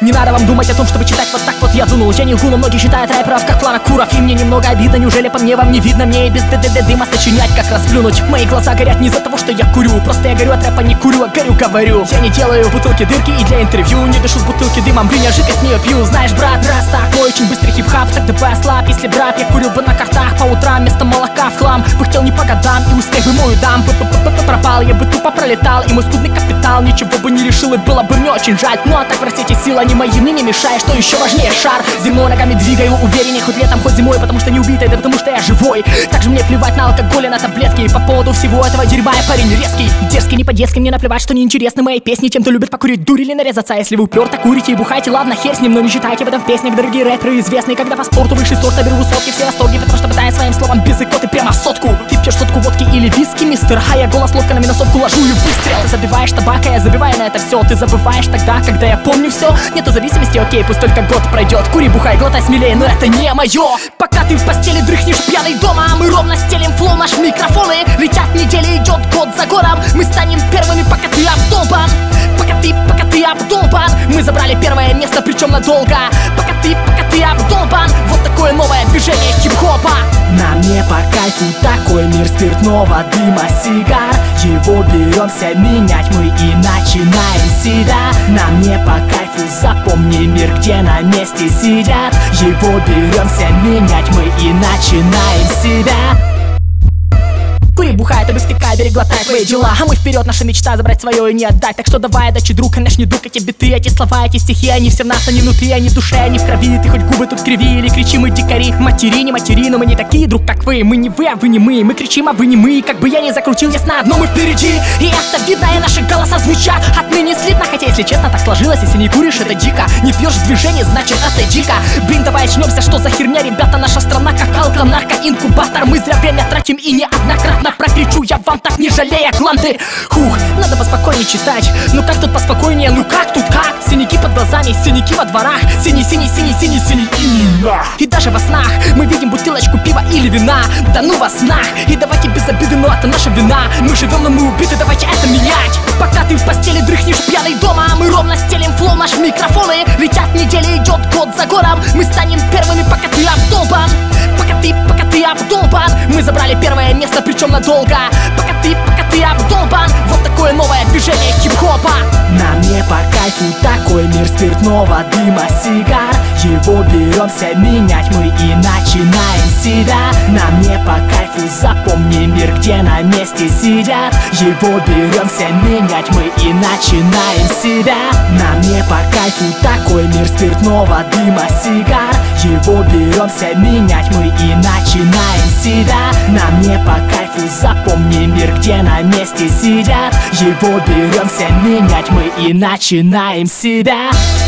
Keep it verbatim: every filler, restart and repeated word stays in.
Не надо вам думать о том, чтобы читать вот так вот я дунул. Я не лгу, но многие считают рэперов как Клара Куров. И мне немного обидно, неужели по мне вам не видно? Мне и без ДДД дыма сочинять, как расплюнуть. Мои глаза горят не из-за того, что я курю. Просто я горю от рэпа, не курю, а горю, говорю. Я не делаю в бутылке дырки и для интервью не дышу с бутылки дымом, блин, я жидкость с нее пью. Знаешь, брат, раз такой очень быстрый хип-хап, тогда бы ослаб. Если б рэп я курил бы на картах по утрам вместо молока в хлам. Пыхтел не по годам и успех бы мою дам. П-п-п-п пропал, я бы тупо пролетал. И мой скудный капитал ничего бы не решил, и было бы мне очень жаль. Ну а так в России сила не мои, мне не мешай. Что еще важнее, шар земной ногами двигаю увереннее, хоть летом, хоть зимой. Потому что не убитый, да потому что я живой. Также мне плевать на алкоголь и на таблетки. И по поводу всего этого дерьма я парень резкий, дерзкий, не по-детски. Мне наплевать, что неинтересны мои песни тем, кто любит покурить дурь или нарезаться. Если вы уперто курите и бухаете, ладно, хер с ним, но не считайте об этом в песнях. Дорогие рэперы известные, когда по спорту высший сорт, я беру высотки, все восторги, потому что пытаясь своим словом без икоты прямо в сотку. Ты пьешь сотку водки или виски, мистер, а я голос ловко на минусовку ложу и выстрел. Ты забиваешь табак, а я забиваю на это все. Ты забываешь тогда, когда я помню все. Нету зависимости, окей, пусть только год пройдет. Кури, бухай, глотай смелее, но это не мое. Пока ты в постели дрыхнешь пьяный дома, мы ровно стелим флоу, наши микрофоны. Летят недели, идет год за годом. Мы станем первыми, пока ты обдолбан. Пока ты, пока ты обдолбан. Мы забрали первое место, причем надолго. Пока ты, пока ты обдолбан. Вот такое новое движение хип-хопа. Нам не по кайфу такой мир спиртного дыма, сигар. Его беремся менять мы и начинаем себя. Нам не по кайфу, запомни мир, где на месте сидят. Его беремся менять мы и начинаем себя. Кури, бухай, тобі втикай, бери, глотай твои дела. А мы вперед, наша мечта забрать свое и не отдать. Так что давай, дачи, друг, конечно, не друг, эти биты, эти слова, эти стихи, они все в нас, они внутри, они в душе, они в крови. Ты хоть губы тут криви или кричи, мы дикари. Матери, не матери, но мы не такие, друг, как вы. Мы не вы, а вы не мы, мы кричим, а вы не мы. Как бы я ни закрутил, ясно одно, мы впереди. И это видно, и наши голоса звучат отныне слитно. Хотя, если честно, так сложилось, если не куришь, это дико. Не пьешь в движении, значит, это дико. Блин, давай очнемся, что за херня, ребята, наша страна как алко, нарко, инкубатор. Мы зря время тратим и неоднократно прокричу я вам так, не жалея гланды. Хух, надо поспокойнее читать. Ну как тут поспокойнее, ну как тут как? Синяки под глазами, синяки во дворах. Синий, синий, синий, синий, синий. И даже во снах мы видим бутылочку пива или вина. Да ну во снах. И давайте без обиды, но это наша вина. Мы живем, но мы убиты, давайте это менять. Пока ты в постели дрыхнешь пьяный дома, мы ровно стелим флоу, наши микрофоны. Летят недели, идет год за годом. Мы станем первыми, пока ты обдолбан. Пока ты, пока ты обдолбан. Мы забрали первое место, причем надолго. Пока ты, пока ты обдолбан. Вот такое новое движение хип-хопа. Нам не по кайфу такой мир спиртного дыма, сигар. Его беремся менять мы и начинаем себя. Нам не по кайфу, запомни мир, где на месте сидят. Его беремся менять мы и начинаем себя. Нам не по кайфу такой мир спиртного дыма, сигар. Его беремся менять мы и начинаем себя. Нам не по кайфу, запомни мир, где на месте сидят. Его беремся менять мы и начинаем себя.